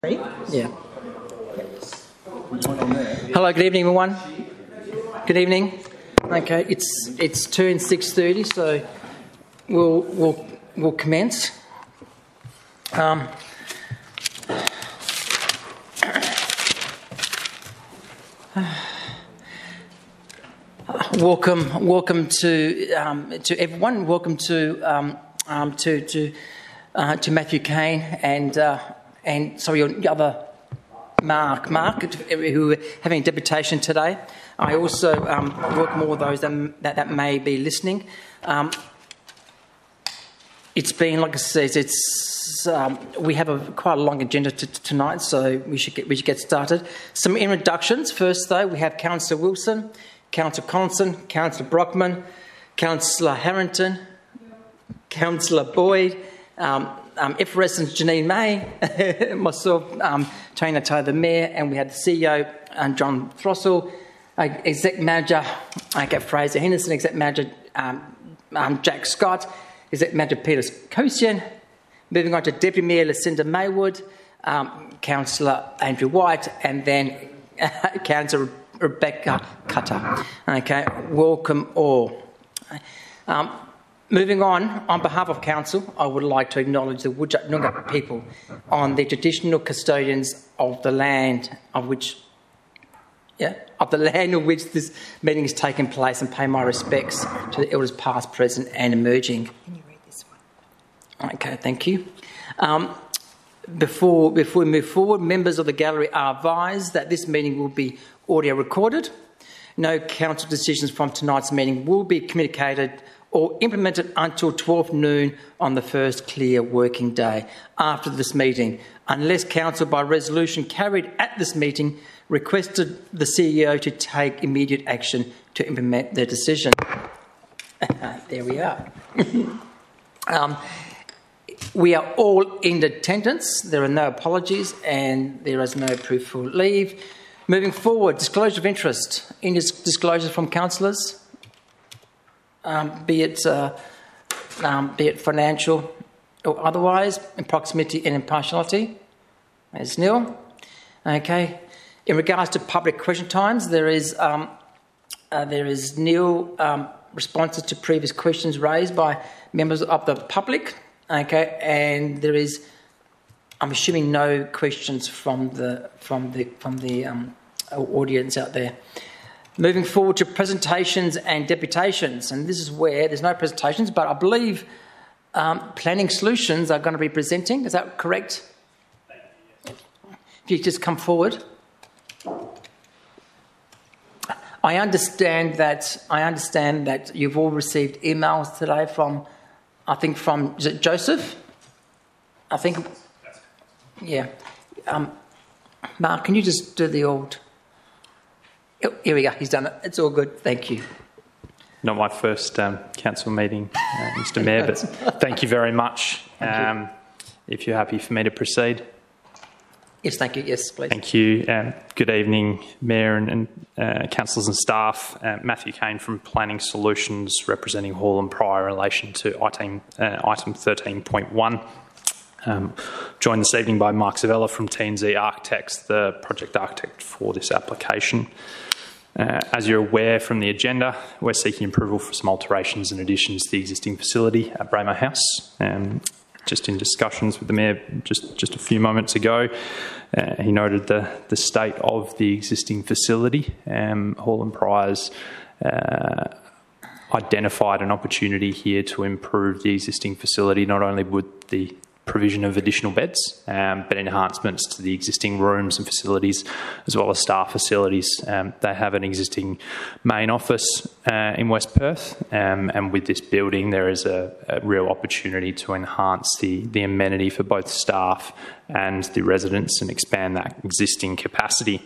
Yeah. Hello, good evening, everyone. Good evening. Okay, it's 2 and 6:30, so we'll commence. Welcome to everyone. Welcome to Matthew Kane and sorry, your other Mark, who are having a deputation today. I also welcome all those that may be listening. It's been, like I said, we have quite a long agenda tonight, so we should get started. Some introductions first, though. We have Councillor Wilson, Councillor Collison, Councillor Brockman, Councillor Harrington, Councillor Boyd, Effervescent Janine May, myself, Tony Taylor, the Mayor, and we had the CEO, John Throssell, Exec Manager, Fraser Henderson, Exec Manager, Jack Scott, Exec Manager Peter Kosian. Moving on to Deputy Mayor Lucinda Maywood, Councillor Andrew White, and then Councillor Rebecca Cutter. Okay, welcome all. Moving on behalf of Council, I would like to acknowledge the Whadjuk Noongar people on the traditional custodians of the land of which this meeting is taking place, and pay my respects to the elders past, present and emerging. Can you read this one? Okay, thank you. Before we move forward, members of the gallery are advised that this meeting will be audio recorded. No council decisions from tonight's meeting will be communicated or implemented until 12 noon on the first clear working day after this meeting, unless council by resolution carried at this meeting requested the CEO to take immediate action to implement their decision. There we are. We are all in attendance. There are no apologies and there is no proof for leave. Moving forward, disclosure of interest. Any disclosures from councillors? Be it financial or otherwise, in proximity and impartiality. There's Neil. Okay. In regards to public question times, there is Neil responses to previous questions raised by members of the public. Okay, and there is, I'm assuming, no questions from the audience out there. Moving forward to presentations and deputations, and this is where there's no presentations, but I believe Planning Solutions are going to be presenting. Is that correct? If you just come forward. I understand that you've all received emails today from is it Joseph? I think. Yeah. Mark, can you just do the old? Here we go. He's done it. It's all good. Thank you. Not my first council meeting, Mr. Mayor, but thank you very much. If you're happy for me to proceed. Yes, thank you. Yes, please. Thank you. Good evening, Mayor and councillors and staff. Matthew Kane from Planning Solutions, representing Hall and Pryor in relation to item 13.1. Joined this evening by Mark Zavella from T&Z Architects, the project architect for this application. As you're aware from the agenda, we're seeking approval for some alterations and additions to the existing facility at Braemar House. Just in discussions with the Mayor just a few moments ago, he noted the state of the existing facility. Hall and Pryor's identified an opportunity here to improve the existing facility, not only with the provision of additional beds, but enhancements to the existing rooms and facilities, as well as staff facilities. They have an existing main office in West Perth, and with this building there is a real opportunity to enhance the amenity for both staff and the residents and expand that existing capacity.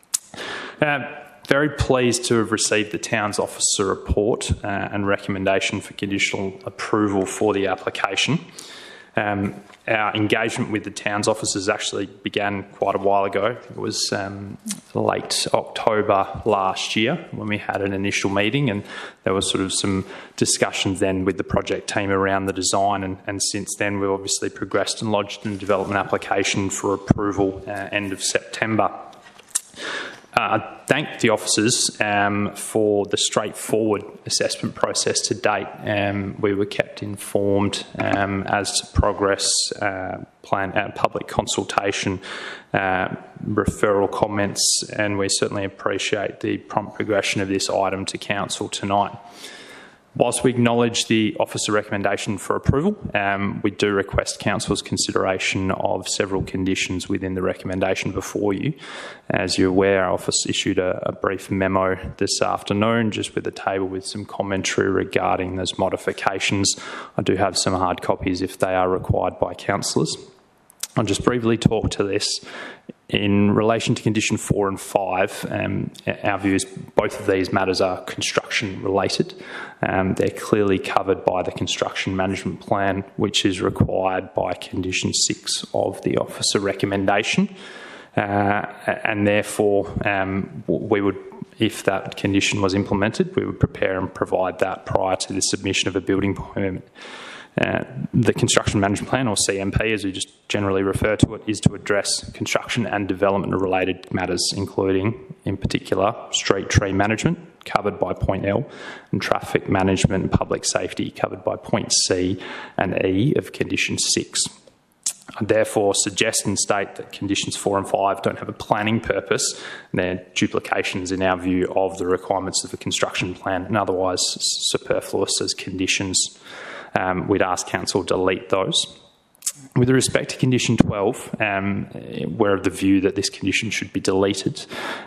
Very pleased to have received the Town's Officer report and recommendation for conditional approval for the application. Our engagement with the Towns officers actually began quite a while ago. It was late October last year when we had an initial meeting, and there was sort of some discussions then with the project team around the design, and since then we've obviously progressed and lodged a development application for approval end of September. I thank the officers for the straightforward assessment process to date. We were kept informed as to progress, public consultation, referral comments, and we certainly appreciate the prompt progression of this item to Council tonight. Whilst we acknowledge the officer recommendation for approval, we do request Council's consideration of several conditions within the recommendation before you. As you're aware, our office issued a brief memo this afternoon just with a table with some commentary regarding those modifications. I do have some hard copies if they are required by councillors. I'll just briefly talk to this. In relation to condition 4 and 5, our view is both of these matters are construction related. They're clearly covered by the construction management plan, which is required by condition 6 of the officer recommendation. And therefore, we would, if that condition was implemented, we would prepare and provide that prior to the submission of a building permit. The Construction Management Plan, or CMP as we just generally refer to it, is to address construction and development related matters, including, in particular, street tree management, covered by point L, and traffic management and public safety, covered by point C and E of condition 6. I therefore suggest and state that conditions 4 and 5 don't have a planning purpose, and they're duplications in our view of the requirements of the construction plan and otherwise superfluous as conditions. We'd ask Council to delete those. With respect to condition 12, we're of the view that this condition should be deleted.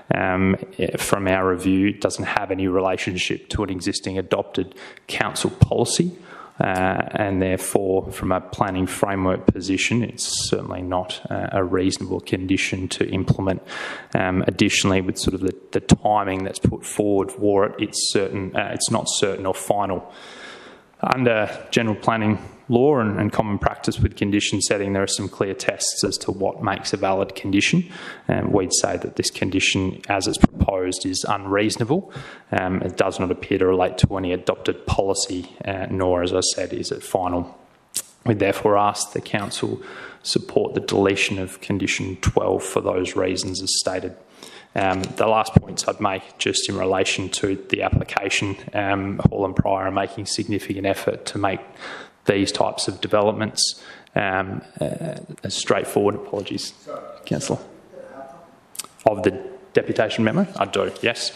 From our review, it doesn't have any relationship to an existing adopted council policy, and therefore, from a planning framework position, it's certainly not a reasonable condition to implement. Additionally, with sort of the timing that's put forward for it, it's not certain or final. Under general planning law and common practice with condition setting, there are some clear tests as to what makes a valid condition. We'd say that this condition, as it's proposed, is unreasonable. It does not appear to relate to any adopted policy, nor, as I said, is it final. We therefore ask the Council support the deletion of condition 12 for those reasons as stated. The last points I'd make just in relation to the application, Hall and Pryor are making significant effort to make these types of developments as straightforward. Apologies, Councillor. Of the deputation memo? I do, yes.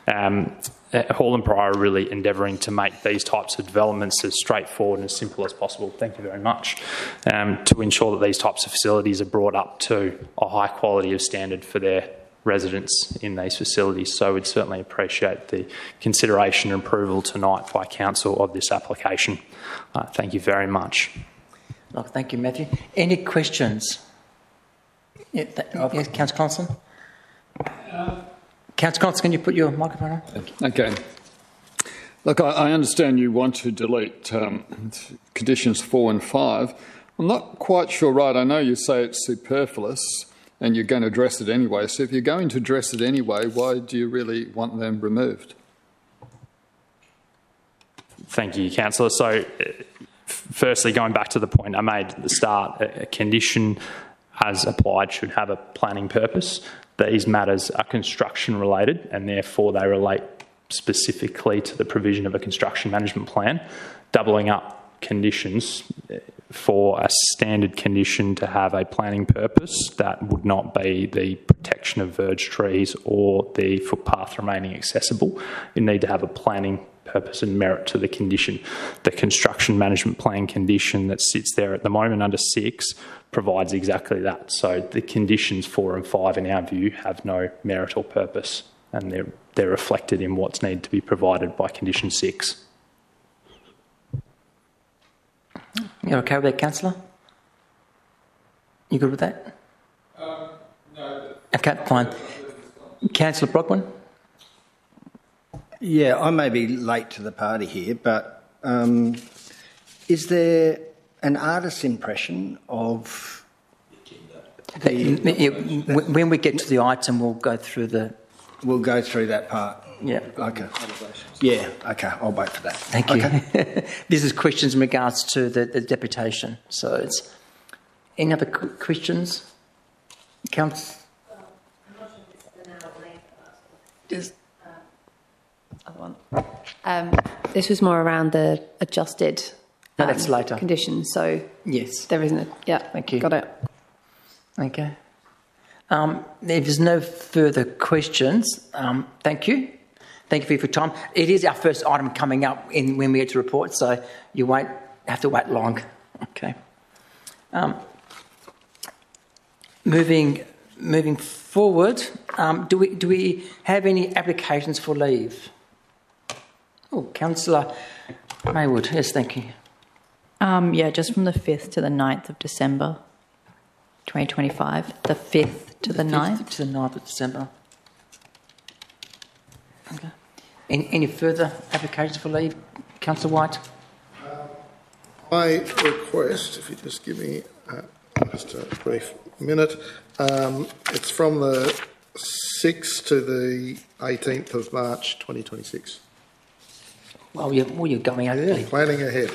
Hall and Pryor are really endeavouring to make these types of developments as straightforward and as simple as possible. Thank you very much. To ensure that these types of facilities are brought up to a high quality of standard for their residents in these facilities. So we'd certainly appreciate the consideration and approval tonight by Council of this application. Thank you very much. Oh, thank you, Matthew. Any questions? Yes, Councillor Constant. Councillor Constant, can you put your microphone on? Okay. Look, I understand you want to delete conditions 4 and 5. I'm not quite sure, right, I know you say it's superfluous and you're going to address it anyway. So if you're going to address it anyway, why do you really want them removed? Thank you, Councillor. So, firstly, going back to the point I made at the start, a condition as applied should have a planning purpose. These matters are construction related and therefore they relate specifically to the provision of a construction management plan. Doubling up conditions for a standard condition to have a planning purpose, that would not be the protection of verge trees or the footpath remaining accessible. You need to have a planning purpose and merit to the condition. The construction management plan condition that sits there at the moment under 6 provides exactly that. So the conditions 4 and 5 in our view have no merit or purpose, and they're reflected in what's needed to be provided by condition 6. You're okay with that, Councillor? You good with that? No. Okay, fine. Councillor Brockman? Yeah, I may be late to the party here, but is there an artist's impression of When we get to the item, we'll go through the... We'll go through that part. Yeah. Okay. Yeah, okay, I'll wait for that. Thank you. Okay. This is questions in regards to the deputation. So it's... Any other questions? Council? Just, This was more around the adjusted No, that's later. conditions, so Yes. there isn't a... Yeah, Thank you. got it. Okay. If there's no further questions, thank you. Thank you for your time. It is our first item coming up when we get to report, so you won't have to wait long. Okay. Moving forward, do we have any applications for leave? Oh, Councillor Maywood. Yes, thank you. Yeah, just from the 5th to the 9th of December 2025. The 5th to the 9th. To the 9th of December. Okay. Any further applications for leave? Councillor White? I request, if you just give me just a brief minute, it's from the 6th to the 18th of March 2026. Well, you're going out early. Planning ahead.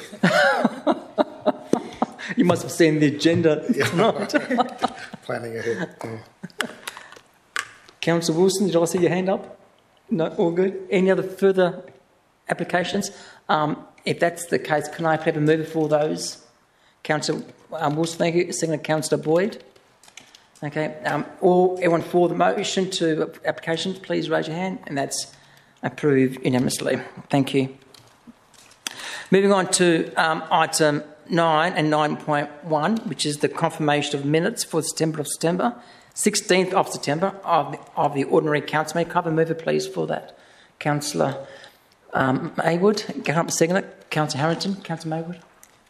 You must have seen the agenda tonight. Planning ahead. Yeah. Councillor Wilson, did I see your hand up? No, all good. Any other further applications? If that's the case, can I have a mover for those? Councillor Wilson, thank you. Second, Councillor Boyd. Okay. Everyone for the motion to applications, please raise your hand, and that's approved unanimously. Thank you. Moving on to item 9 and 9.1, which is the confirmation of minutes for September 16th of September of the ordinary council meeting. Can I have a mover, please, for that? Councillor Maywood. Can I have a second? Councillor Harrington. Councillor Maywood.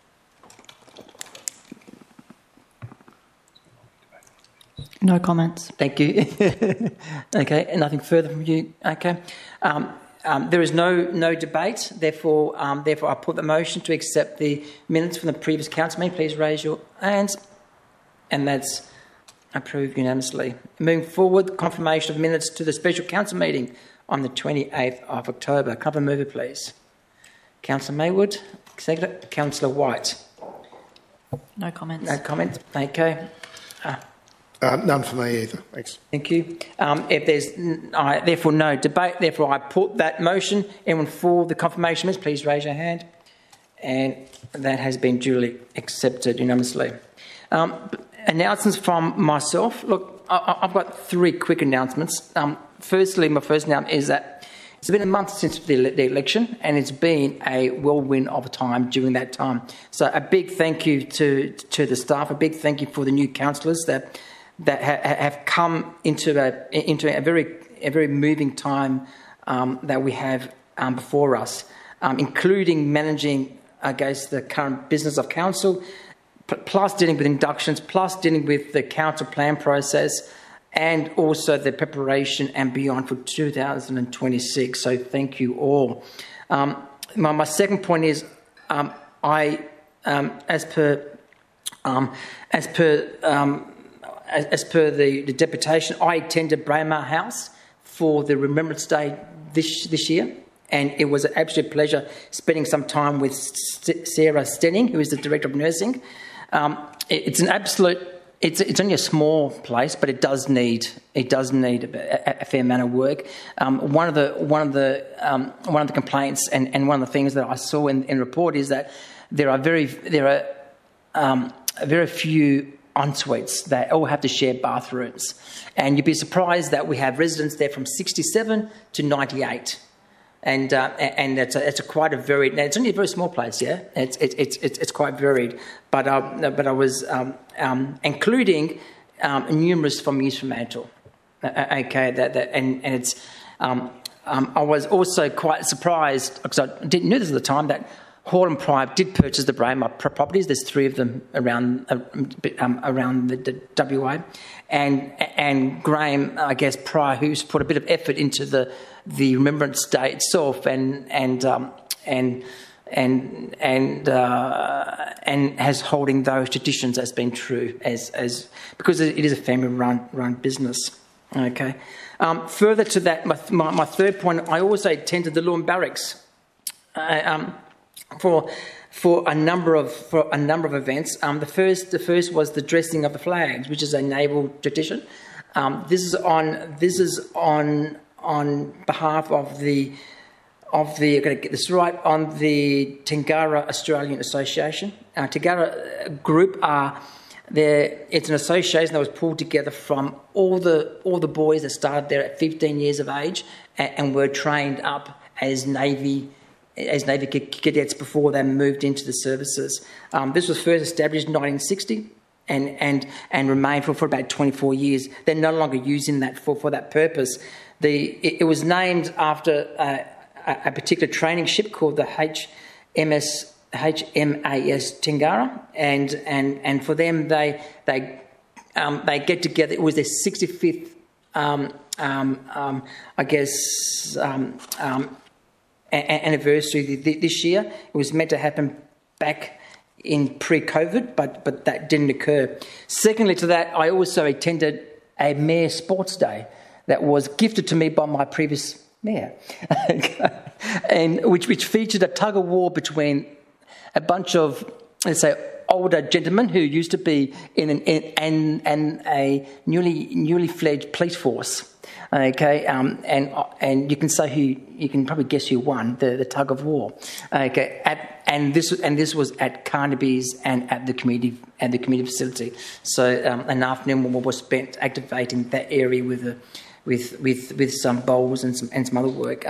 No comments. Thank you. Okay, and nothing further from you. Okay. There is no debate. Therefore, I put the motion to accept the minutes from the previous council meeting. Please raise your hands. And that's approved unanimously. Moving forward, confirmation of minutes to the special council meeting on the 28th of October. Can I have a mover, please? Councillor Maywood. Second, Councillor White. No comments. No comments. Okay. None for me either. Thanks. Thank you. If there's therefore no debate, therefore I put that motion. Anyone for the confirmation minutes, please raise your hand. And that has been duly accepted unanimously. Announcements from myself. Look, I've got 3 quick announcements. Firstly, my first announcement is that it's been a month since the election, and it's been a whirlwind of a time during that time. So a big thank you to the staff. A big thank you for the new councillors that have come into a very moving time that we have before us, including managing, I guess, the current business of council, plus dealing with inductions, plus dealing with the council plan process, and also the preparation and beyond for 2026. So thank you all. My second point is, as per the deputation, I attended Braemar House for the Remembrance Day this year, and it was an absolute pleasure spending some time with Sarah Stenning, who is the Director of Nursing. It's an absolute. It's only a small place, but it does need a fair amount of work. One of the complaints and one of the things that I saw in the report is that there are very few en-suites. They all have to share bathrooms, and you'd be surprised that we have residents there from 67 to 98. And it's quite a varied. Now it's only a very small place, yeah. It's quite varied, but I was including numerous from East Fremantle. Okay, and it's. I was also quite surprised because I didn't know this at the time that Hall and Pryor did purchase the Braemar properties. There's 3 of them around the WA, and Graham, I guess Pryor, who's put a bit of effort into the Remembrance Day itself, and has holding those traditions has been true as because it is a family-run business. Okay. Further to that, my third point, I also attended the Lewin Barracks for a number of events. The first was the dressing of the flags, which is a naval tradition. This is on behalf of the I'm going to get this right, on the Tingara Australian Association. Tingara Group it's an association that was pulled together from all the boys that started there at 15 years of age and were trained up as Navy cadets before they moved into the services. This was first established in 1960 and remained for about 24 years. They're no longer using that for that purpose. It was named after a particular training ship called the HMAS Tingara, and for them they get together. It was their 65th anniversary this year. It was meant to happen back in pre-COVID, but that didn't occur. Secondly to that, I also attended a Mayor Sports Day that was gifted to me by my previous mayor, and which featured a tug of war between a bunch of, let's say, older gentlemen who used to be in a newly fledged police force. Okay, and you can say you can probably guess who won the tug of war. Okay, and this was at Carnaby's and at the community facility. So an afternoon was spent activating that area with some bowls and some other work.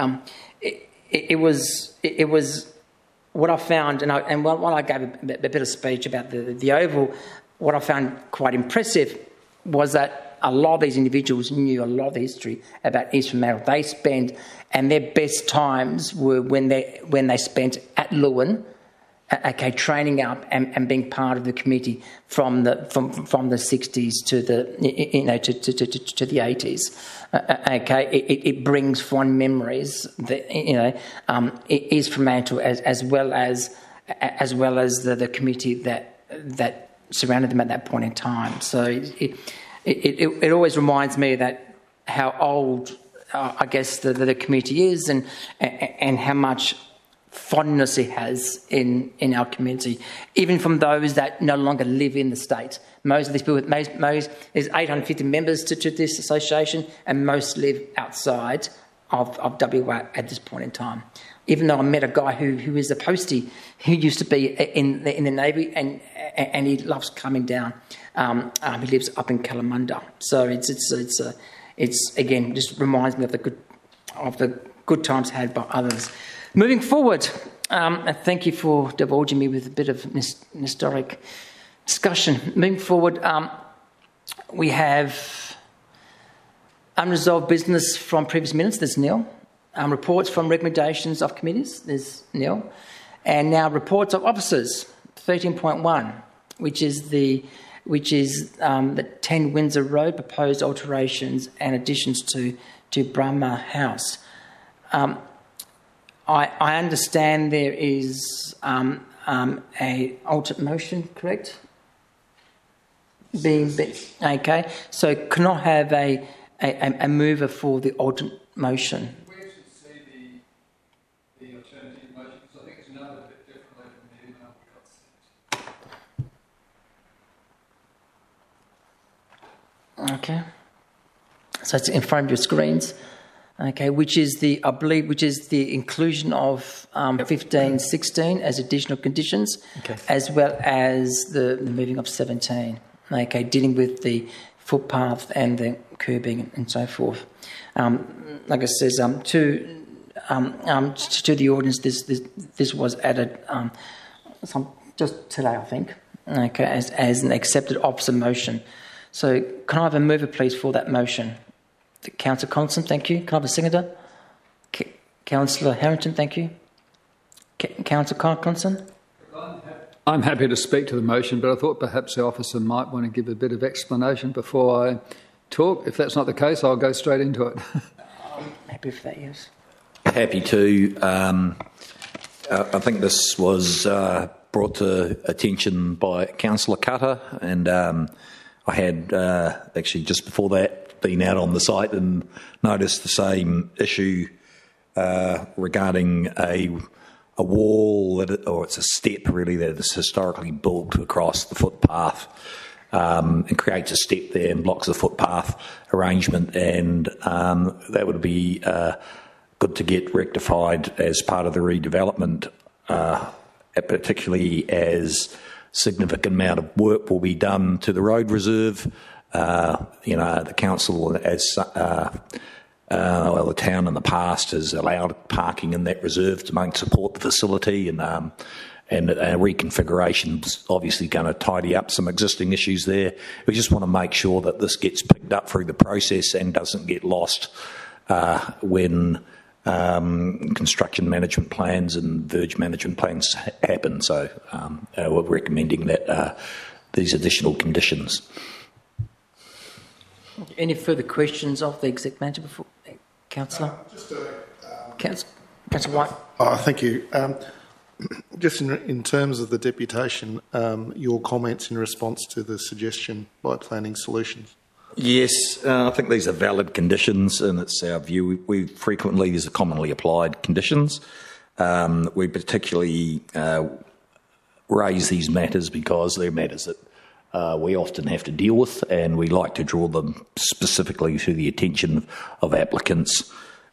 It was what I found, and while I gave a bit of speech about the Oval, what I found quite impressive was that a lot of these individuals knew a lot of the history about East Fremantle. They spent, and their best times were when they spent at Lewin, okay, training up and being part of the committee from the 60s to the to the 80s. Okay, it brings fond memories that East Fremantle as well as the committee that surrounded them at that point in time. So it always reminds me that how old I guess the committee is and how much fondness it has in our community, even from those that no longer live in the state. Most of these people, there's 850 members to this association, and most live outside of WA at this point in time. Even though I met a guy who is a postie who used to be in the Navy, and he loves coming down. He lives up in Kalamunda, so it's again just reminds me of the good times had by others. Moving forward, thank you for divulging me with a bit of historic discussion. Moving forward, we have unresolved business from previous minutes. There's nil. Reports from recommendations of committees. There's nil. And now reports of officers. 13.1, which is the 10 Windsor Road proposed alterations and additions to Brahma House. I understand there is a alternate motion, correct? Okay. So can I have a mover for the alternate motion? We actually see the alternative motion because I think it's noted a bit differently from the email we got. Okay. So it's in front of your screens. Okay, which is the inclusion of 15-16 as additional conditions, okay, as well as the moving of 17. Okay, dealing with the footpath and the curbing and so forth. Like I says, to the audience, this was added just today, I think. Okay, as an accepted officer motion. So can I have a mover, please, for that motion? Councillor Constant, thank you. Can I have a seconder? Councillor Harrington, thank you. Councillor Constant? I'm happy to speak to the motion, but I thought perhaps the officer might want to give a bit of explanation before I talk. If that's not the case, I'll go straight into it. I'm happy for that, yes. Happy to. I think this was brought to attention by Councillor Cutter, and I had actually just before that been out on the site and noticed the same issue regarding a wall, or it's a step really, that is historically built across the footpath and creates a step there and blocks the footpath arrangement, and that would be good to get rectified as part of the redevelopment, particularly as significant amount of work will be done to the road reserve. The council, the town in the past has allowed parking in that reserve to make support the facility, and reconfiguration is obviously going to tidy up some existing issues there. We just want to make sure that this gets picked up through the process and doesn't get lost when construction management plans and verge management plans happen. So we're recommending that these additional conditions. Any further questions of the Exec Manager before Councillor? Councillor White. Thank you. Just in terms of the deputation, your comments in response to the suggestion by Planning Solutions. Yes, I think these are valid conditions, and it's our view. These are commonly applied conditions. We particularly raise these matters because they're matters that we often have to deal with, and we like to draw them specifically to the attention of applicants.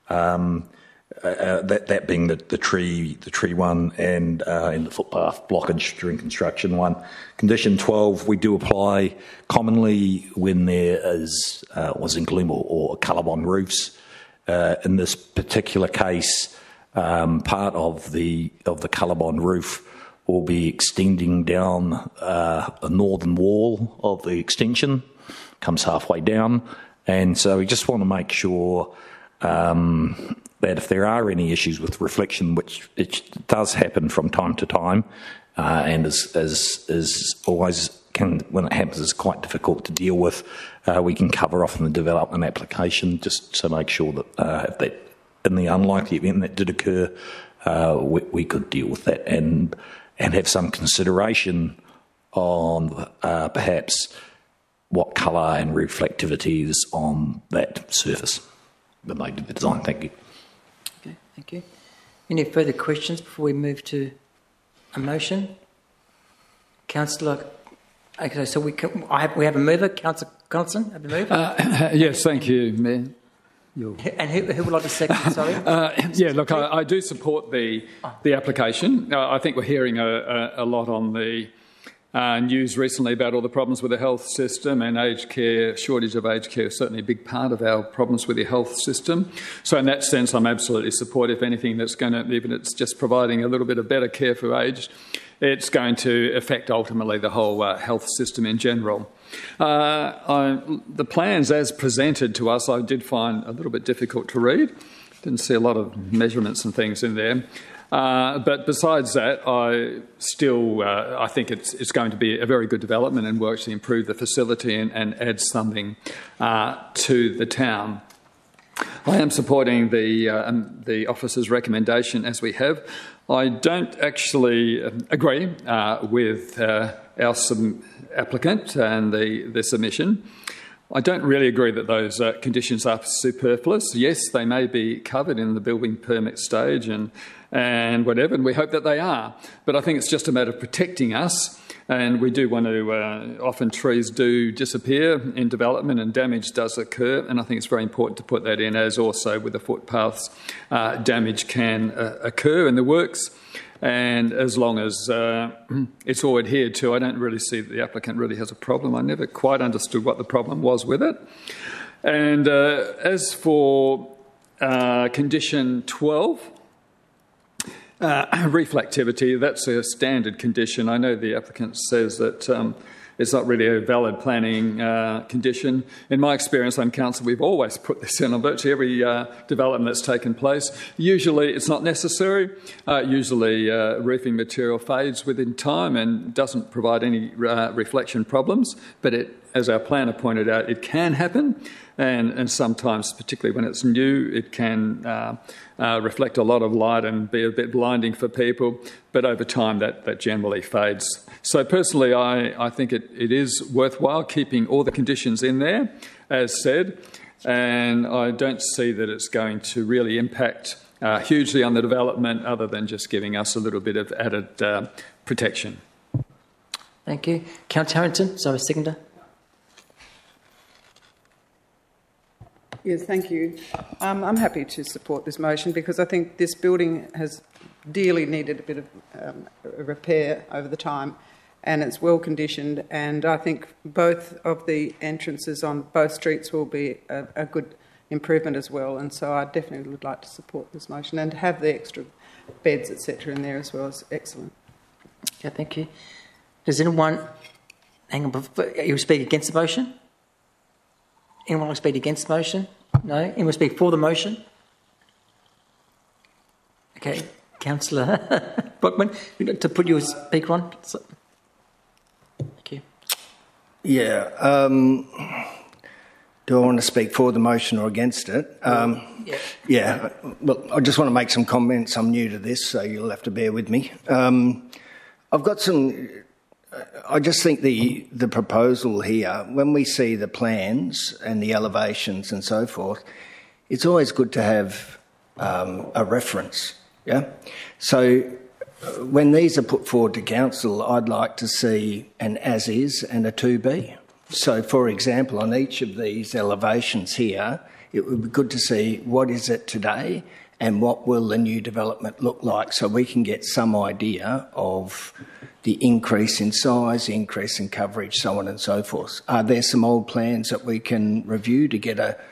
That being the tree one, and the footpath blockage during construction one. Condition 12, we do apply commonly when there is zinc loom or Colorbond roofs. In this particular case, part of the Colorbond roof will be extending down the northern wall of the extension, comes halfway down, and so we just want to make sure that if there are any issues with reflection, which it does happen from time to time, and is always when it happens is quite difficult to deal with, we can cover off in the development application just to make sure that if that, in the unlikely event that did occur, we could deal with that and have some consideration on perhaps what colour and reflectivity is on that surface that they did the design. Thank you. Okay, thank you. Any further questions before we move to a motion? Councillor, okay, so we have a mover, Councillor Conson, have a mover? Yes, thank you, Mayor. And who would like to second? Sorry. Yeah, look, I do support the application. I think we're hearing a lot on the news recently about all the problems with the health system, and aged care, shortage of aged care is certainly a big part of our problems with the health system. So in that sense, I'm absolutely supportive. Anything that's going to, even if it's just providing a little bit of better care for aged, it's going to affect ultimately the whole health system in general. The plans as presented to us, I did find a little bit difficult to read. Didn't see a lot of measurements and things in there. But besides that, I think it's going to be a very good development and will actually improve the facility and add something to the town. I am supporting the officer's recommendation as we have. I don't actually agree with our applicant and the submission. I don't really agree that those conditions are superfluous. Yes, they may be covered in the building permit stage and whatever, and we hope that they are. But I think it's just a matter of protecting us, and we do want to, often trees do disappear in development and damage does occur, and I think it's very important to put that in, as also with the footpaths, damage can occur in the works. And as long as it's all adhered to, I don't really see that the applicant really has a problem. I never quite understood what the problem was with it. And as for condition 12, reflectivity, that's a standard condition. I know the applicant says that it's not really a valid planning condition. In my experience on council, we've always put this in on virtually every development that's taken place. Usually it's not necessary. Usually roofing material fades within time and doesn't provide any reflection problems, but it as our planner pointed out, it can happen, and sometimes, particularly when it's new, it can reflect a lot of light and be a bit blinding for people, but over time that generally fades. So personally, I think it is worthwhile keeping all the conditions in there, as said, and I don't see that it's going to really impact hugely on the development other than just giving us a little bit of added protection. Thank you. Councillor Harrington, sorry, seconder. Yes, thank you. I'm happy to support this motion because I think this building has dearly needed a bit of a repair over the time, and it's well conditioned, and I think both of the entrances on both streets will be a good improvement as well, and so I definitely would like to support this motion, and to have the extra beds, etc. in there as well is excellent. Okay, thank you. Does anyone... Hang on, you speak against the motion? Anyone want to speak against the motion? No? Anyone speak for the motion? Okay, Councillor Brockman, to put your speaker on. Thank you. Yeah. Do I want to speak for the motion or against it? Yeah. Well, I just want to make some comments. I'm new to this, so you'll have to bear with me. I've got some... I just think the proposal here, when we see the plans and the elevations and so forth, it's always good to have a reference, yeah? So when these are put forward to council, I'd like to see an as-is and a to-be. So, for example, on each of these elevations here, it would be good to see what is it today and what will the new development look like, so we can get some idea of the increase in size, the increase in coverage, so on and so forth. Are there some old plans that we can review to get a...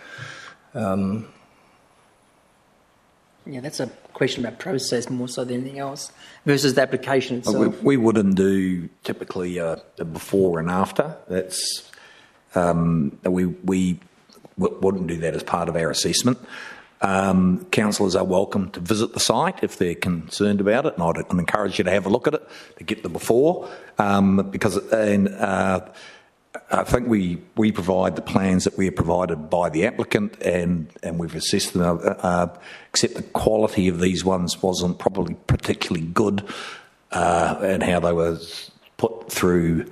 Yeah, that's a question about process more so than anything else versus the application itself. We wouldn't do typically a before and after. That's we wouldn't do that as part of our assessment. Councillors are welcome to visit the site if they're concerned about it, and I'd encourage you to have a look at it to get the before, because I think we provide the plans that we are provided by the applicant, and we've assessed them, except the quality of these ones wasn't probably particularly good, and how they were put through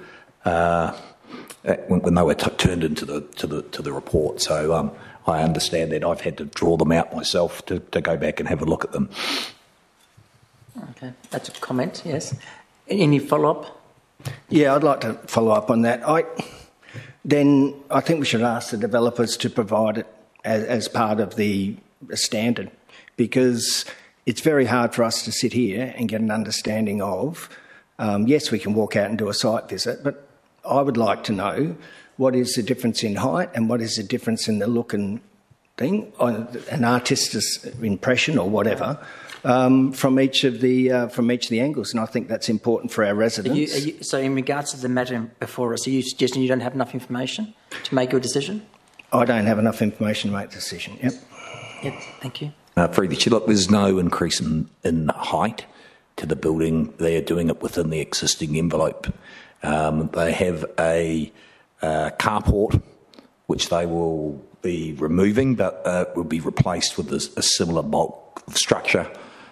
when they were turned into the report. So I understand that. I've had to draw them out myself to go back and have a look at them. Okay, that's a comment, yes. Any follow-up? Yeah, I'd like to follow up on that. I think we should ask the developers to provide it as part of the standard, because it's very hard for us to sit here and get an understanding of, yes, we can walk out and do a site visit, but I would like to know what is the difference in height and what is the difference in the look and thing, an artist's impression or whatever, from each of the angles, and I think that's important for our residents. So in regards to the matter before us, are you suggesting you don't have enough information to make your decision? I don't have enough information to make a decision, yep. Yep, thank you. Through the chair, look, there's no increase in height to the building. They are doing it within the existing envelope. They have a carport, which they will be removing, but will be replaced with a similar bulk of structure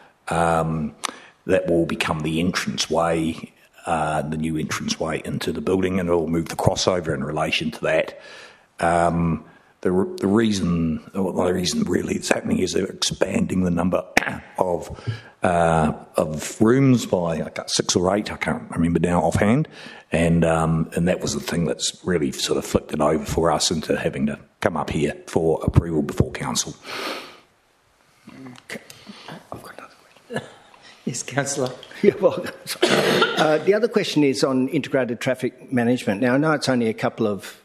that will become the entranceway, the new entranceway into the building, and it will move the crossover in relation to that. The reason really it's happening is they're expanding the number of rooms by 6 or 8. I can't remember now offhand, and that was the thing that's really sort of flicked it over for us into having to come up here for approval before council. I've got another question. Yes, councillor. Yeah, well, the other question is on integrated traffic management. Now I know it's only a couple of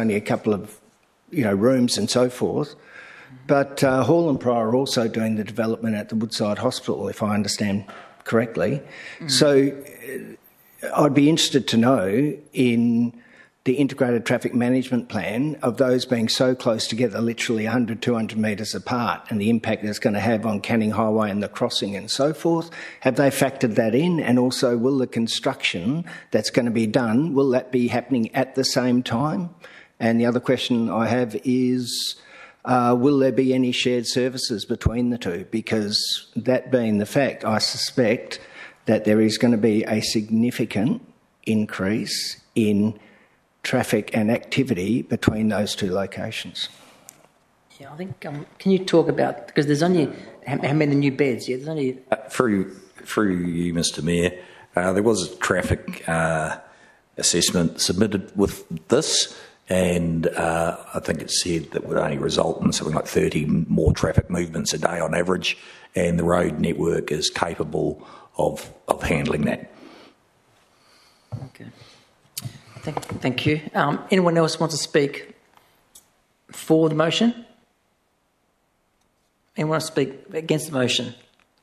rooms and so forth, but Hall and Pryor are also doing the development at the Woodside Hospital, if I understand correctly. So I'd be interested to know in the integrated traffic management plan of those being so close together, literally 100, 200 metres apart, and the impact it's going to have on Canning Highway and the crossing and so forth? Have they factored that in? And also, will the construction that's going to be done, will that be happening at the same time? And the other question I have is, will there be any shared services between the two? Because that being the fact, I suspect that there is going to be a significant increase in traffic and activity between those two locations. Yeah, I think, can you talk about, because there's only, how many new beds? Yeah, there's only... Through you, Mr Mayor, there was a traffic assessment submitted with this, and I think it said that would only result in something like 30 more traffic movements a day on average, and the road network is capable of handling that. Okay. Thank you. Anyone else want to speak for the motion? Anyone want to speak against the motion?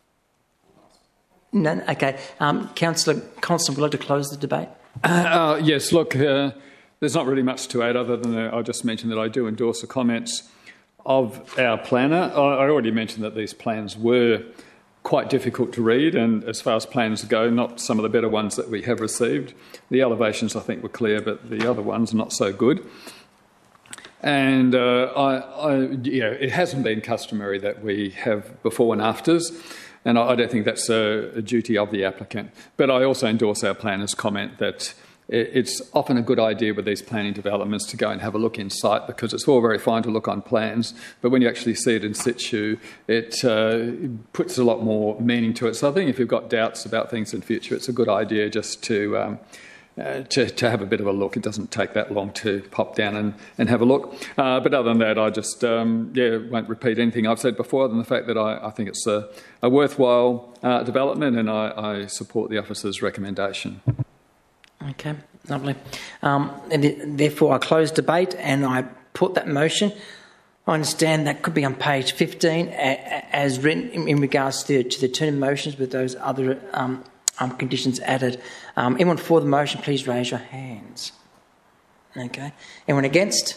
No? Okay. Councillor Constant, would you like to close the debate? Yes, look, there's not really much to add other than I just mentioned that I do endorse the comments of our planner. I already mentioned that these plans were quite difficult to read, and as far as plans go, not some of the better ones that we have received. The elevations, I think, were clear, but the other ones not so good. And it hasn't been customary that we have before and afters, and I don't think that's a duty of the applicant. But I also endorse our planner's comment that it's often a good idea with these planning developments to go and have a look in sight, because it's all very fine to look on plans, but when you actually see it in situ, it puts a lot more meaning to it. So I think if you've got doubts about things in future, it's a good idea just to have a bit of a look. It doesn't take that long to pop down and have a look. But other than that, I just won't repeat anything I've said before, other than the fact that I think it's a worthwhile development, and I support the officer's recommendation. Okay, lovely. And therefore, I close debate and I put that motion. I understand that could be on page 15 as written in regards to the turn of motions with those other conditions added. Anyone for the motion, please raise your hands. Okay. Anyone against?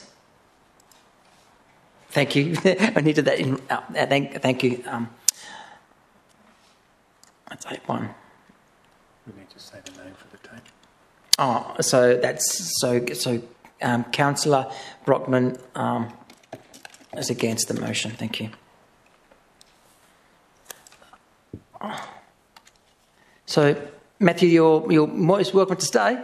Thank you. I needed that. Thank you. I'll take one. We need to say the name for the tape. Oh, so that's Councillor Brockman is against the motion. Thank you. So, Matthew, you're most welcome to stay.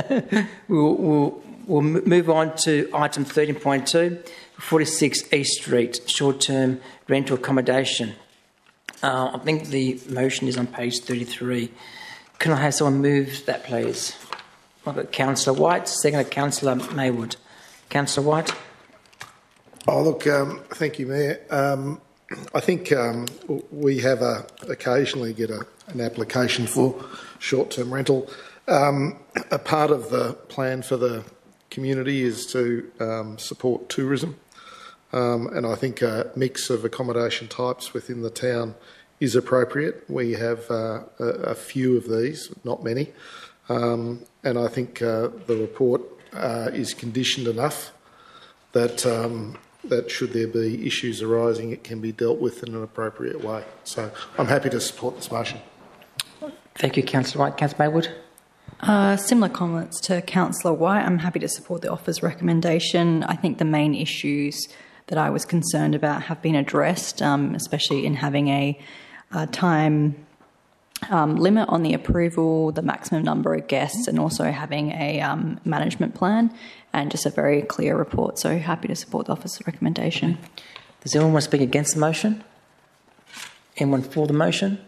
We'll move on to item 13.2, 46 East Street, short-term rental accommodation. I think the motion is on page 33. Can I have someone move that, please? I've got Councillor White, second Councillor Maywood. Councillor White. Oh, look, thank you, Mayor. I think we have occasionally get an application for short-term rental. A part of the plan for the community is to support tourism, and I think a mix of accommodation types within the town is appropriate. We have a few of these, not many, and I think the report is conditioned enough that that should there be issues arising, it can be dealt with in an appropriate way. So I'm happy to support this motion. Thank you, Councillor White. Councillor Maywood. Similar comments to Councillor White. I'm happy to support the officer's recommendation. I think the main issues that I was concerned about have been addressed, especially in having a time limit on the approval, the maximum number of guests, and also having a management plan and just a very clear report. So happy to support the officer's recommendation. Does anyone want to speak against the motion? Anyone for the motion?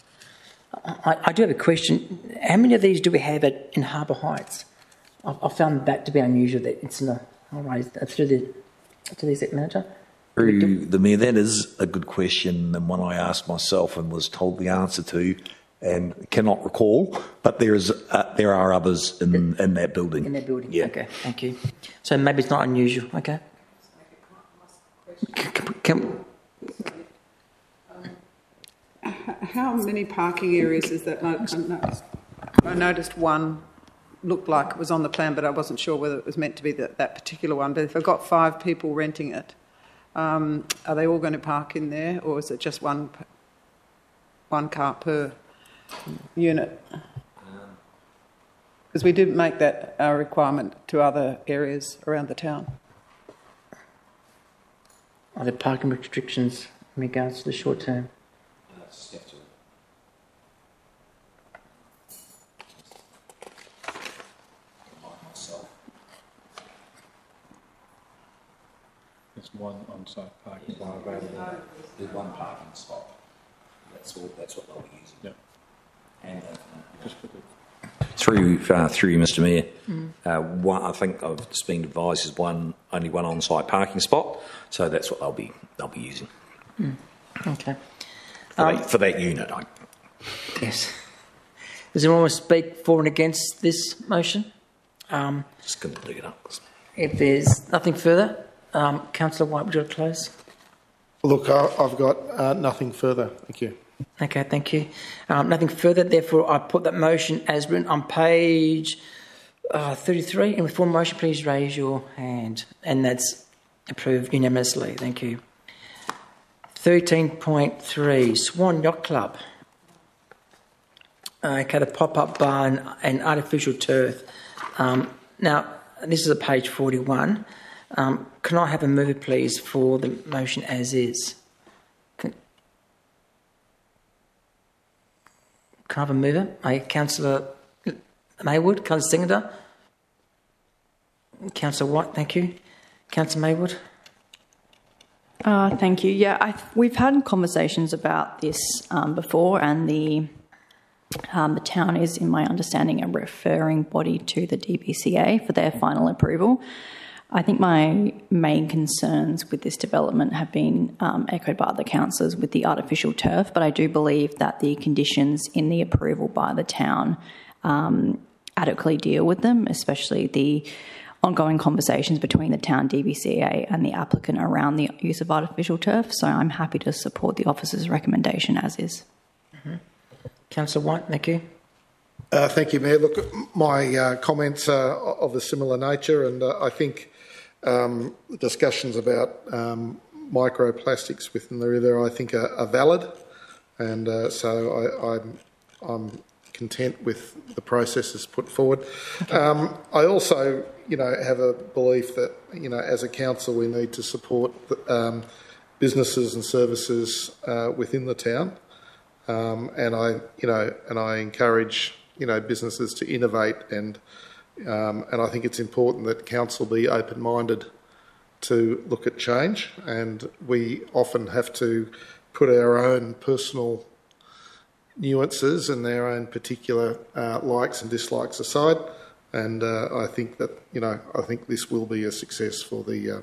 I do have a question. How many of these do we have in Harbour Heights? I found that to be unusual that it's in a through the exec manager. Through the Mayor, that is a good question and one I asked myself and was told the answer to and cannot recall, but there are others in that building. In that building, yeah. Okay, thank you. So maybe it's not unusual, okay. How many parking areas is that? I noticed one looked like it was on the plan, but I wasn't sure whether it was meant to be that particular one. But if I've got 5 people renting it, are they all going to park in there, or is it just one car per unit? Because we did make that our requirement to other areas around the town. Are there parking restrictions in regards to the short term? There's one on-site parking spot available. There's one parking spot. That's what they'll be using. Yep. And just for the through you, Mr. Mayor, I think I've just been advised is only one on-site parking spot, so that's what they'll be using. Okay. For that unit. Yes. Does anyone want to speak for and against this motion? Just going to dig it up. If there's nothing further, Councillor White, would you like to close? Look, I've got nothing further. Thank you. Okay, thank you. Nothing further. Therefore, I put that motion as written on page 33. And with full motion, please raise your hand. And that's approved unanimously. Thank you. 13.3, Swan Yacht Club. Okay, the pop-up bar and artificial turf. Now, this is at page 41. Can I have a mover, please, for the motion as is? Can I have a mover? Councillor Maywood, Councillor Singleton, Councillor White, thank you. Councillor Maywood. Thank you. Yeah, we've had conversations about this before, and the town is, in my understanding, a referring body to the DBCA for their final approval. I think my main concerns with this development have been echoed by other councillors with the artificial turf, but I do believe that the conditions in the approval by the town adequately deal with them, especially the ongoing conversations between the town DBCA and the applicant around the use of artificial turf. So I'm happy to support the officer's recommendation as is. Councillor White, thank you. Thank you, Mayor. Look, my comments are of a similar nature, and I think discussions about microplastics within the river, I think, are valid, and so I'm content with the processes put forward. Okay. I also, have a belief that, as a council, we need to support businesses and services within the town, and I encourage businesses to innovate, and I think it's important that council be open-minded to look at change, and we often have to put our own personal nuances and their own particular likes and dislikes aside, and I think that I think this will be a success for the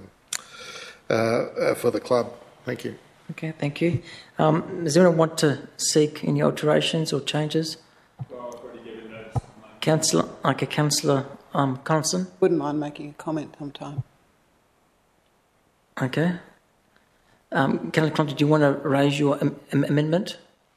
club. Thank you. Okay, thank you. Does anyone want to seek any alterations or changes? Councillor Conson? Wouldn't mind making a comment sometime. Okay. Councillor Conson, do you want to raise your amendment?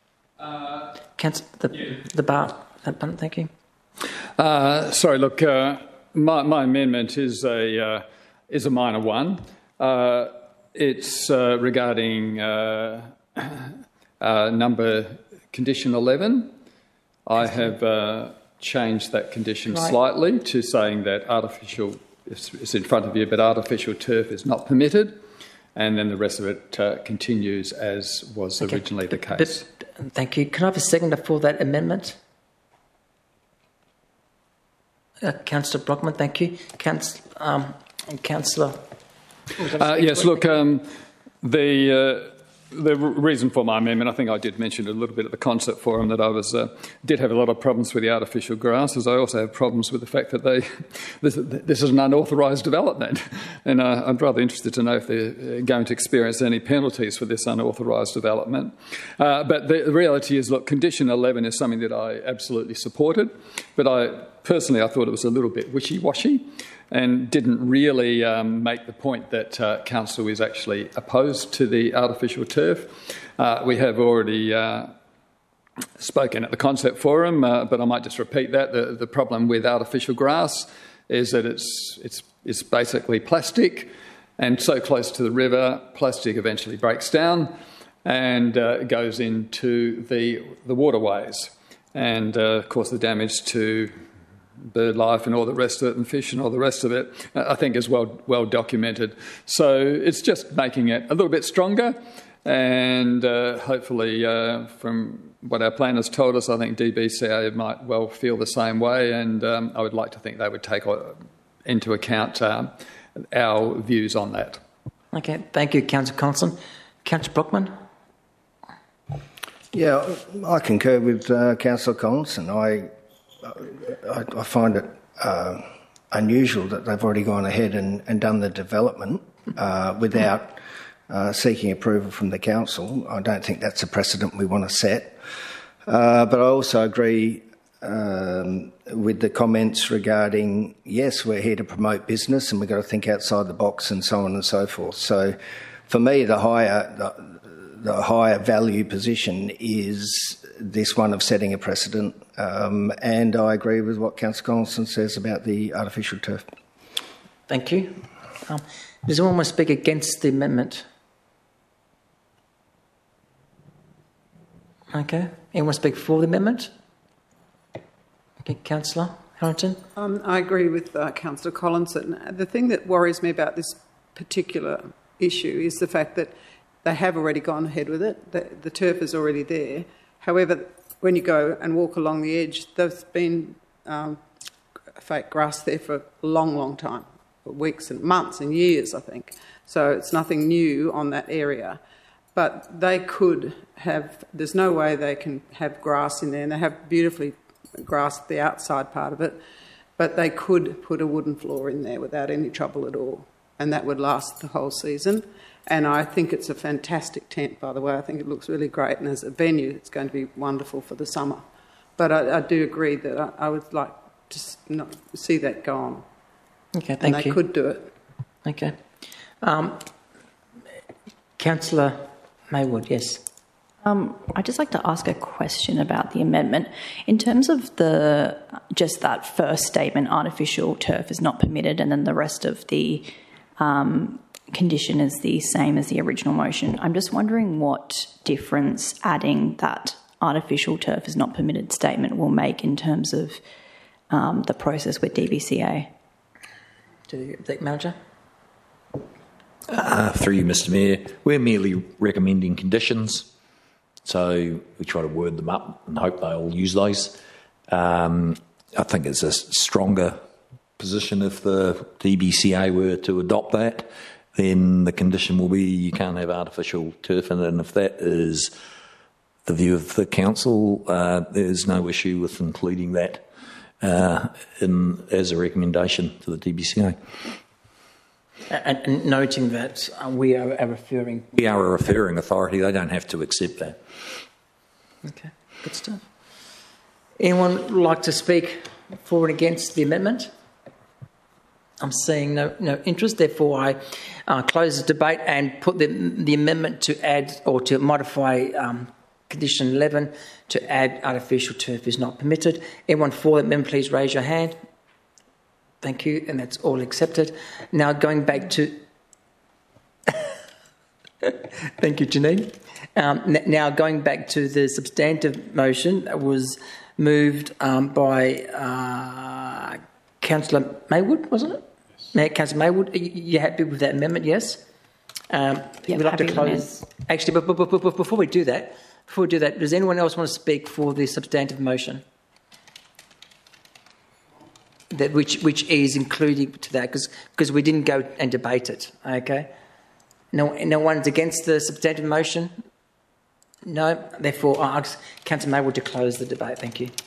The bar, thank you. Sorry, look, my amendment is a minor one. It's regarding condition 11. I have changed that condition slightly to saying that artificial, it's in front of you, but artificial turf is not permitted, and then the rest of it continues as was originally the case. Thank you. Can I have a seconder for that amendment? Councillor Brockman, thank you. Councillor. Yes, look, the reason for my amendment, I think I did mention a little bit at the concert forum that I did have a lot of problems with the artificial grasses. I also have problems with the fact that this is an unauthorised development, and I'm rather interested to know if they're going to experience any penalties for this unauthorised development. But the reality is, look, condition 11 is something that I absolutely supported, but I thought it was a little bit wishy-washy, and didn't really make the point that council is actually opposed to the artificial turf. We have already spoken at the concept forum, but I might just repeat that. The problem with artificial grass is that it's basically plastic, and so close to the river, plastic eventually breaks down and goes into the waterways. And, of course, the damage to bird life and all the rest of it, and fish and all the rest of it, I think is well documented. So it's just making it a little bit stronger, and hopefully from what our planners told us, I think DBCA might well feel the same way, and I would like to think they would take into account our views on that. Okay, thank you, Councillor Constant. Councillor Brockman? Yeah, I concur with Councillor Constant. I find it unusual that they've already gone ahead and done the development without seeking approval from the council. I don't think that's a precedent we want to set. But I also agree with the comments regarding, yes, we're here to promote business and we've got to think outside the box and so on and so forth. So for me, the higher value position is this one of setting a precedent, and I agree with what Councillor Constant says about the artificial turf. Thank you. Does anyone want to speak against the amendment? Okay. Anyone want to speak for the amendment? Okay, Councillor Harrington? I agree with Councillor Collinson. The thing that worries me about this particular issue is the fact that they have already gone ahead with it. The turf is already there. However, when you go and walk along the edge, there's been fake grass there for a long, long time, for weeks and months and years, I think. So it's nothing new on that area. But they could have, there's no way they can have grass in there, and they have beautifully grassed the outside part of it, but they could put a wooden floor in there without any trouble at all, and that would last the whole season. And I think it's a fantastic tent, by the way. I think it looks really great, and as a venue, it's going to be wonderful for the summer. But I do agree that I would like to not see that go on. Okay, thank you. And they could do it. Okay. Councillor Maywood, yes. I'd just like to ask a question about the amendment. In terms of just that first statement, artificial turf is not permitted, and then the rest of the condition is the same as the original motion. I'm just wondering what difference adding that artificial turf is not permitted statement will make in terms of the process with DBCA. To the Executive Manager? Through you, Mr Mayor, we're merely recommending conditions, so we try to word them up and hope they'll use those. I think it's a stronger position if the DBCA were to adopt that, then the condition will be you can't have artificial turf in it, and if that is the view of the council, there's no issue with including that as a recommendation to the DBCA. And noting that we are a referring... We are a referring authority, they don't have to accept that. Okay, good stuff. Anyone like to speak for and against the amendment? I'm seeing no interest, therefore I close the debate and put the amendment to add or to modify condition 11 to add artificial turf is not permitted. Anyone for the amendment, please raise your hand. Thank you, and that's all accepted. Now going back to... Thank you, Janine. Now going back to the substantive motion that was moved by Councillor Maywood, wasn't it? Yes. Councillor Maywood, are you happy with that amendment? Yes. We'd like to close. Actually, but before we do that, does anyone else want to speak for the substantive motion? That which is included to that, because we didn't go and debate it. Okay. No one's against the substantive motion. No. Therefore, I ask Councillor Maywood to close the debate. Thank you.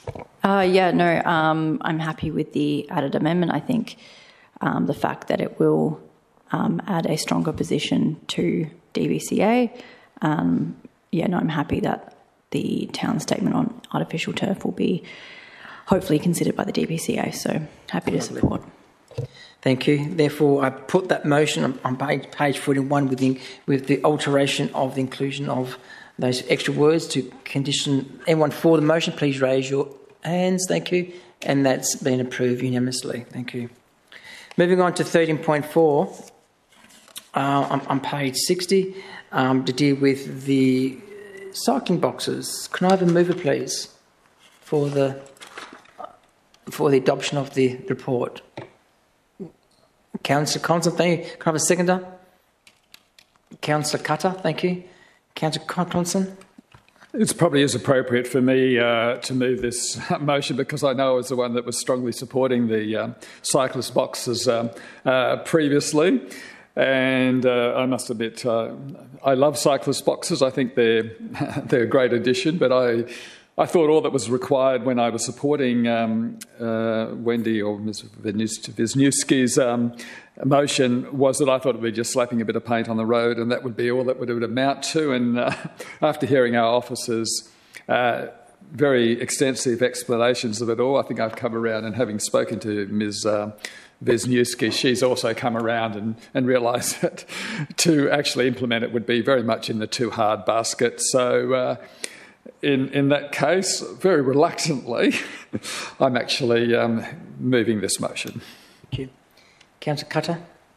I'm happy with the added amendment. I think the fact that it will add a stronger position to DBCA. I'm happy that the town statement on artificial turf will be hopefully considered by the DBCA. So happy to support. Thank you. Therefore, I put that motion on page 41 with the alteration of the inclusion of those extra words to condition. Anyone for the motion, please raise your hands. Thank you. And that's been approved unanimously. Thank you. Moving on to 13.4 on page 60 to deal with the cycling boxes. Can I have a mover, please, for the adoption of the report? Councillor Constant, thank you. Can I have a seconder? Councillor Cutter, thank you. Councillor Constant. It probably is appropriate for me to move this motion because I know I was the one that was strongly supporting the cyclist boxes previously. And I must admit, I love cyclist boxes. I think they're a great addition, but I thought all that was required when I was supporting Wendy or Ms. Wisniewski's motion was that I thought it would be just slapping a bit of paint on the road, and that would be all that it would amount to. And after hearing our officers' very extensive explanations of it all, I think I've come around, and having spoken to Ms. Wisniewski, she's also come around and realised that to actually implement it would be very much in the too hard basket. So in that case, very reluctantly, I'm actually moving this motion. Thank you. Councillor Cutter.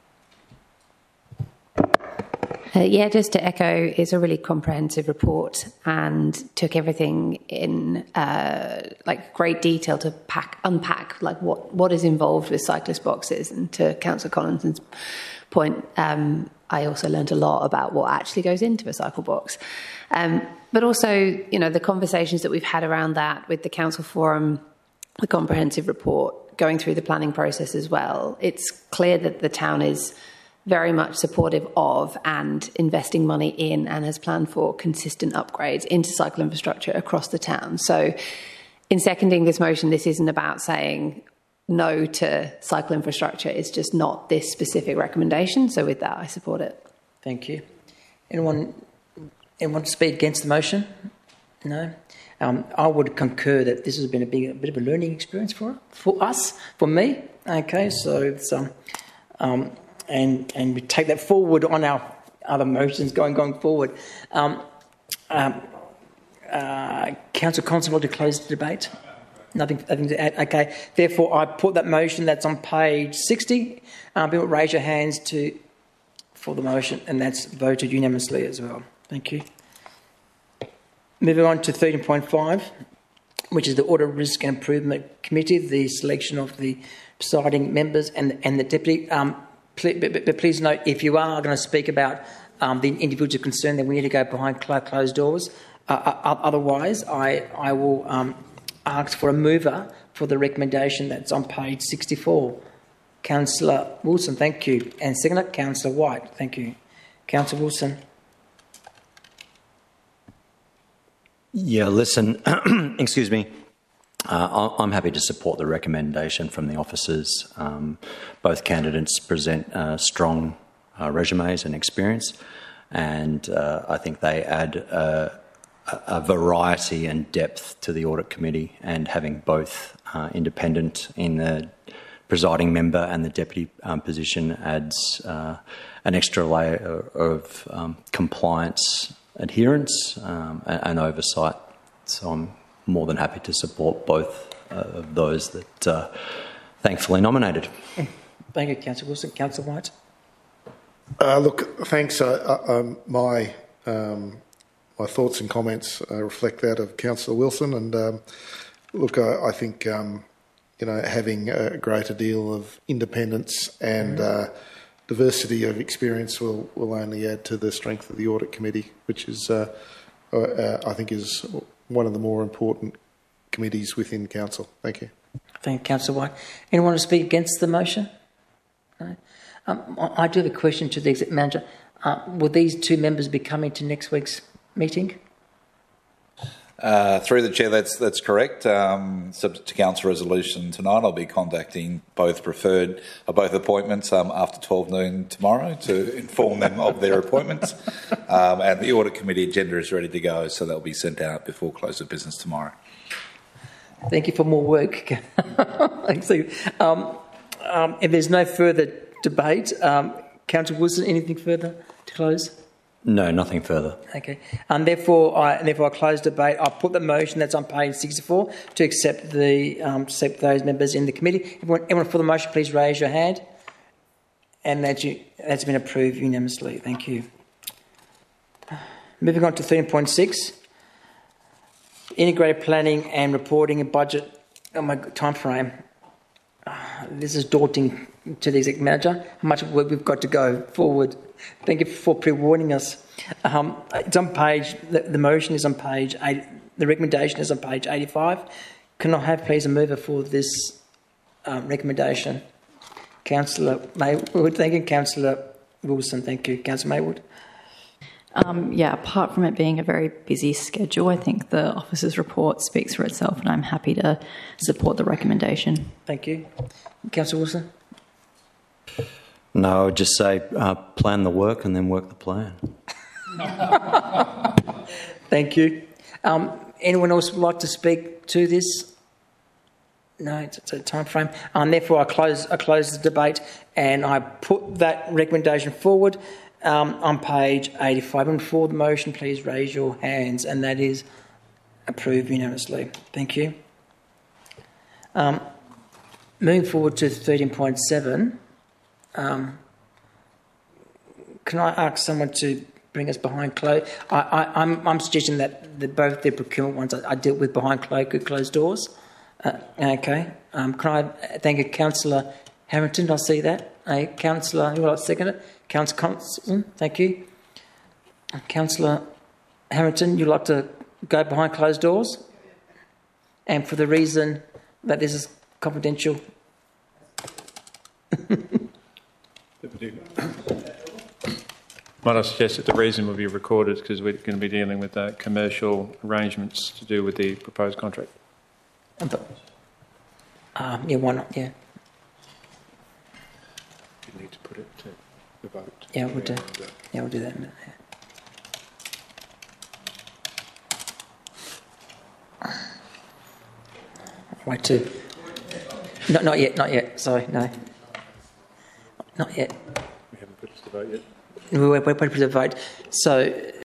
Yeah, just to echo, it's a really comprehensive report and took everything in great detail to unpack what is involved with cyclist boxes. And to Councillor Collinson's point, I also learned a lot about what actually goes into a cycle box. But also, the conversations that we've had around that with the council forum, the comprehensive report, going through the planning process as well, it's clear that the town is very much supportive of and investing money in and has planned for consistent upgrades into cycle infrastructure across the town. So in seconding this motion, this isn't about saying no to cycle infrastructure. It's just not this specific recommendation. So with that, I support it. Thank you. Anyone to speak against the motion? No? I would concur that this has been a bit of a learning experience for us, for me. Okay, so it's and we take that forward on our other motions going forward. Councillor Constable to close the debate. Nothing to add. Okay, therefore I put that motion that's on page 60. People raise your hands for the motion, and that's voted unanimously as well. Thank you. Moving on to 13.5, which is the Audit Risk and Improvement Committee, the selection of the presiding members and the deputy. But please note, if you are going to speak about the individual concerned, then we need to go behind closed doors. Otherwise, I will ask for a mover for the recommendation that's on page 64. Councillor Wilson, thank you. And seconder, Councillor White, thank you. Councillor Wilson. Yeah, listen, excuse me. I'm happy to support the recommendation from the officers. Both candidates present strong resumes and experience, and I think they add a variety and depth to the audit committee, and having both independent in the presiding member and the deputy position adds an extra layer of compliance, adherence and oversight. So I'm more than happy to support both of those that thankfully nominated. Thank you, Councillor Wilson. Councillor White. Look, thanks. My thoughts and comments reflect that of Councillor Wilson. And look, I think having a greater deal of independence and diversity of experience will only add to the strength of the audit committee, which is I think is one of the more important committees within council. Thank you. Thank you, Councillor White. Anyone to speak against the motion? No? I do have a question to the Executive Manager. Will these two members be coming to next week's meeting? Through the Chair, that's correct. Subject to Council resolution tonight, I'll be contacting both appointments after 12 noon tomorrow to inform them of their appointments. And the Audit Committee agenda is ready to go, so they'll be sent out before close of business tomorrow. Thank you for more work. If there's no further debate, Councillor Wilson, anything further to close? No, nothing further. Okay. And therefore I close debate. I put the motion that's on page 64 to accept those members in the committee. Everyone for the motion, please raise your hand. And that's been approved unanimously. Thank you. Moving on to 13.6. Integrated planning and reporting and budget. Oh my time frame. This is daunting to the executive manager. How much work we've got to go forward. Thank you for pre-warning us. It's on page. The motion is on page 8. The recommendation is on page 85. Can I have please a mover for this recommendation? Councillor Maywood. Thank you, Councillor Wilson. Thank you, Councillor Maywood. Apart from it being a very busy schedule, I think the officer's report speaks for itself, and I'm happy to support the recommendation. Thank you. Councillor Wilson? No, I would just say plan the work and then work the plan. Thank you. Anyone else would like to speak to this? No, it's a time frame. Therefore, I close the debate and I put that recommendation forward. On page 85, and for the motion, please raise your hands, and that is approved unanimously. Thank you. Moving forward to 13.7, can I ask someone to bring us behind closed? I'm suggesting that both the procurement ones I dealt with behind closed doors. Okay. Can I thank you, Councillor Harrington? I see that. Councillor, who would like to second it? Councillor Constant, thank you. Councillor Harrington, you'd like to go behind closed doors? And for the reason that this is confidential? Might I suggest that the reason will be recorded because we're going to be dealing with commercial arrangements to do with the proposed contract. Yeah, why not? Yeah. You need to put it to the vote. Yeah, we'll do. Yeah, we'll do that. Yeah. Wait too. Not yet. Sorry, no. Not yet. We haven't put it to the vote yet. We're waiting for the vote. So